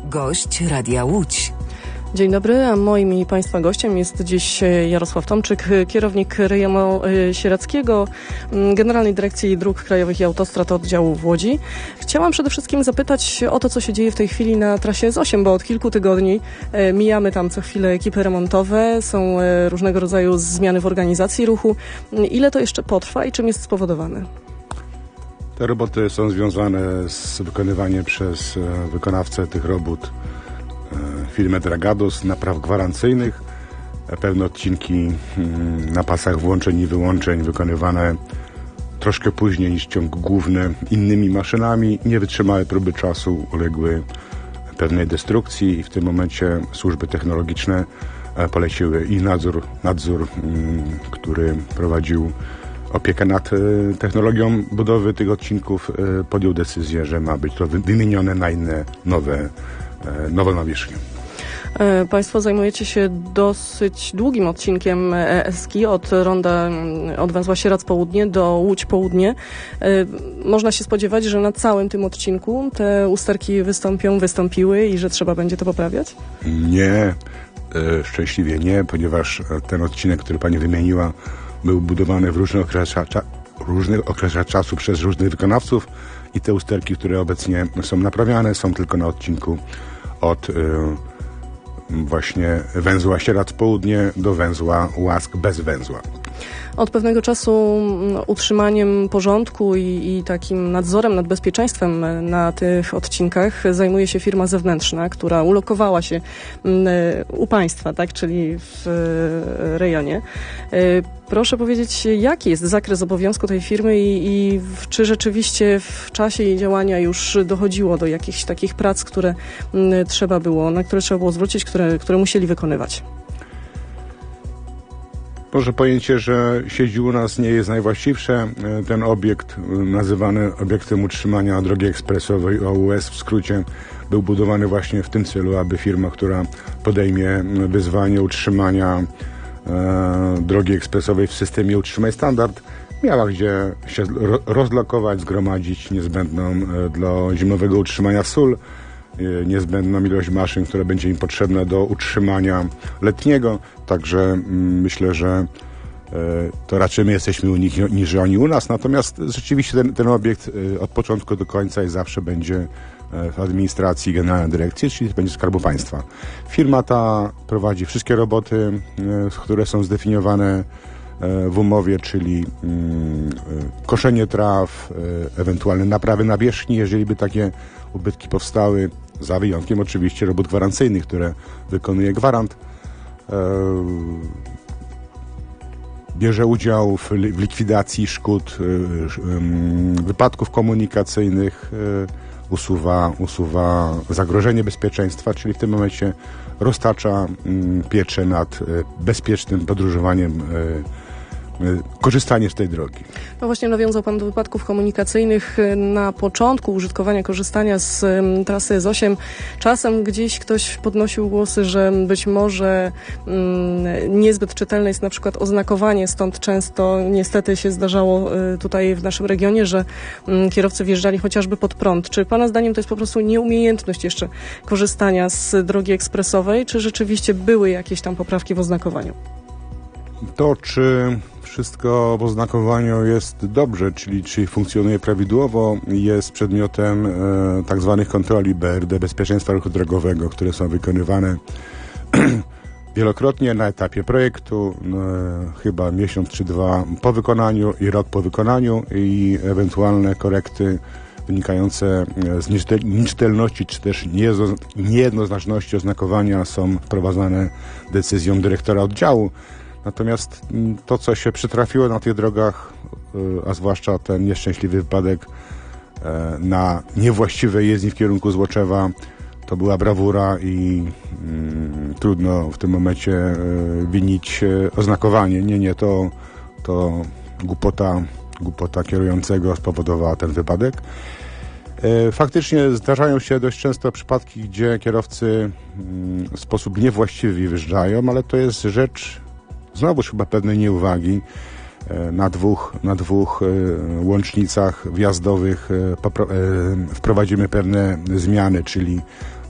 Gość Radia Łódź. Dzień dobry, a moim i Państwa gościem jest dziś Jarosław Tomczyk, kierownik rejonu sieradzkiego Generalnej Dyrekcji Dróg Krajowych i Autostrad Oddziału w Łodzi. Chciałam przede wszystkim zapytać o to, co się dzieje w tej chwili na trasie S8, bo od kilku tygodni mijamy tam co chwilę ekipy remontowe, są różnego rodzaju zmiany w organizacji ruchu. Ile to jeszcze potrwa i czym jest spowodowane? Te roboty są związane z wykonywaniem przez wykonawcę tych robót firmę Dragados napraw gwarancyjnych. Pewne odcinki na pasach włączeń i wyłączeń wykonywane troszkę później niż ciąg główny innymi maszynami nie wytrzymały próby czasu, uległy pewnej destrukcji i w tym momencie służby technologiczne poleciły i nadzór, który prowadził opiekę nad technologią budowy tych odcinków, podjął decyzję, że ma być to wymienione na inne nowe nawierzchnie. Państwo zajmujecie się dosyć długim odcinkiem Eski od węzła Sieradz Południe do Łódź Południe. Można się spodziewać, że na całym tym odcinku te usterki wystąpiły i że trzeba będzie to poprawiać? Nie, szczęśliwie nie, ponieważ ten odcinek, który pani wymieniła, był budowany w różnych okresach czasu przez różnych wykonawców i te usterki, które obecnie są naprawiane, są tylko na odcinku od właśnie węzła Sieradz Południe do węzła Łask bez węzła. Od pewnego czasu utrzymaniem porządku i takim nadzorem nad bezpieczeństwem na tych odcinkach zajmuje się firma zewnętrzna, która ulokowała się u Państwa, tak, czyli w rejonie. Proszę powiedzieć, jaki jest zakres obowiązku tej firmy i czy rzeczywiście w czasie jej działania już dochodziło do jakichś takich prac, na które trzeba było zwrócić, które musieli wykonywać? Może pojęcie, że siedzi u nas nie jest najwłaściwsze. Ten obiekt, nazywany obiektem utrzymania drogi ekspresowej OUS w skrócie, był budowany właśnie w tym celu, aby firma, która podejmie wyzwanie utrzymania drogi ekspresowej w systemie utrzymaj standard, miała gdzie się rozlokować, zgromadzić niezbędną dla zimowego utrzymania sól, niezbędną ilość maszyn, która będzie im potrzebna do utrzymania letniego. Także myślę, że to raczej my jesteśmy u nich niż oni u nas. Natomiast rzeczywiście ten obiekt od początku do końca i zawsze będzie w administracji Generalnej Dyrekcji, czyli będzie Skarbu Państwa. Firma ta prowadzi wszystkie roboty, które są zdefiniowane w umowie, czyli koszenie traw, ewentualne naprawy nawierzchni, jeżeli by takie ubytki powstały, za wyjątkiem oczywiście robót gwarancyjnych, które wykonuje gwarant. Bierze udział w likwidacji szkód, wypadków komunikacyjnych, usuwa zagrożenie bezpieczeństwa, czyli w tym momencie roztacza pieczę nad bezpiecznym podróżowaniem, korzystanie z tej drogi. No właśnie nawiązał Pan do wypadków komunikacyjnych. Na początku użytkowania, korzystania z trasy S8 czasem gdzieś ktoś podnosił głosy, że być może niezbyt czytelne jest na przykład oznakowanie, stąd często niestety się zdarzało tutaj w naszym regionie, że kierowcy wjeżdżali chociażby pod prąd. Czy Pana zdaniem to jest po prostu nieumiejętność jeszcze korzystania z drogi ekspresowej, czy rzeczywiście były jakieś tam poprawki w oznakowaniu? To, czy wszystko w oznakowaniu jest dobrze, czyli czy funkcjonuje prawidłowo, jest przedmiotem tak zwanych kontroli BRD, bezpieczeństwa ruchu drogowego, które są wykonywane wielokrotnie na etapie projektu, chyba miesiąc czy dwa po wykonaniu i rok po wykonaniu i ewentualne korekty wynikające z nieczytelności czy też niejednoznaczności oznakowania są wprowadzane decyzją dyrektora oddziału. Natomiast to, co się przytrafiło na tych drogach, a zwłaszcza ten nieszczęśliwy wypadek na niewłaściwej jezdni w kierunku Złoczewa, to była brawura i trudno w tym momencie winić oznakowanie. Nie, to głupota kierującego spowodowała ten wypadek. Faktycznie zdarzają się dość często przypadki, gdzie kierowcy w sposób niewłaściwy wyjeżdżają, ale to jest rzecz znowuż chyba pewnej nieuwagi. Na dwóch łącznicach wjazdowych wprowadzimy pewne zmiany, czyli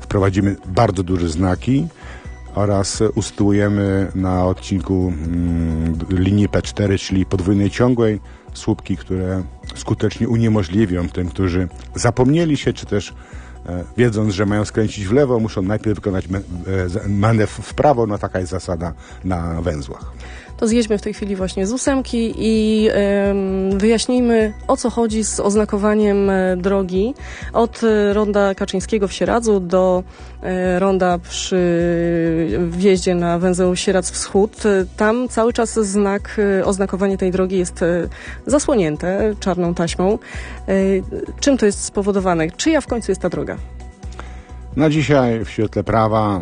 wprowadzimy bardzo duże znaki oraz usytuujemy na odcinku linii P4, czyli podwójnej ciągłej, słupki, które skutecznie uniemożliwią tym, którzy zapomnieli się, czy też wiedząc, że mają skręcić w lewo, muszą najpierw wykonać manewr w prawo. No taka jest zasada na węzłach. To zjedźmy w tej chwili właśnie z 8 i wyjaśnijmy, o co chodzi z oznakowaniem drogi od ronda Kaczyńskiego w Sieradzu do ronda przy wjeździe na węzeł Sieradz Wschód. Tam cały czas oznakowanie tej drogi jest zasłonięte czarną taśmą. Czym to jest spowodowane? Czyja w końcu jest ta droga? Na dzisiaj w świetle prawa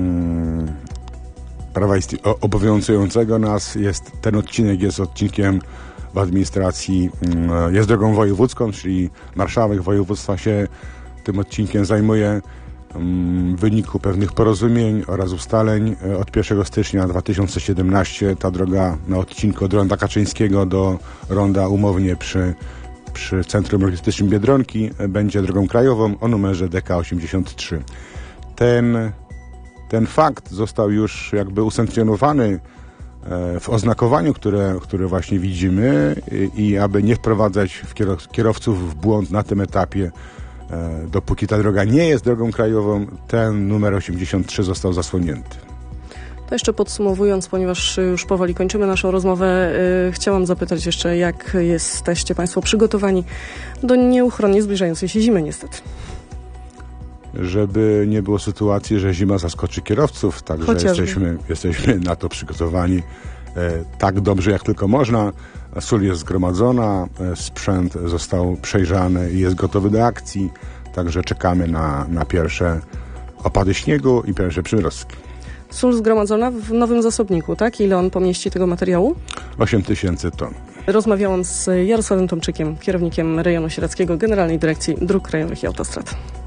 obowiązującego nas ten odcinek jest odcinkiem w administracji, jest drogą wojewódzką, czyli marszałek województwa się tym odcinkiem zajmuje w wyniku pewnych porozumień oraz ustaleń. Od 1 stycznia 2017 ta droga na odcinku od ronda Kaczyńskiego do ronda umownie przy Centrum Logistycznym Biedronki będzie drogą krajową o numerze DK83. Ten fakt został już jakby usankcjonowany w oznakowaniu, które właśnie widzimy i aby nie wprowadzać kierowców w błąd na tym etapie, dopóki ta droga nie jest drogą krajową, ten numer 83 został zasłonięty. To jeszcze podsumowując, ponieważ już powoli kończymy naszą rozmowę, chciałam zapytać jeszcze, jak jesteście Państwo przygotowani do nieuchronnie zbliżającej się zimy niestety. Żeby nie było sytuacji, że zima zaskoczy kierowców, także jesteśmy na to przygotowani tak dobrze jak tylko można. Sól jest zgromadzona, sprzęt został przejrzany i jest gotowy do akcji, także czekamy na pierwsze opady śniegu i pierwsze przymrozki. Sól zgromadzona w nowym zasobniku, tak? Ile on pomieści tego materiału? 8000 ton. Rozmawiałam z Jarosławem Tomczykiem, kierownikiem rejonu sieradzkiego Generalnej Dyrekcji Dróg Krajowych i Autostrad.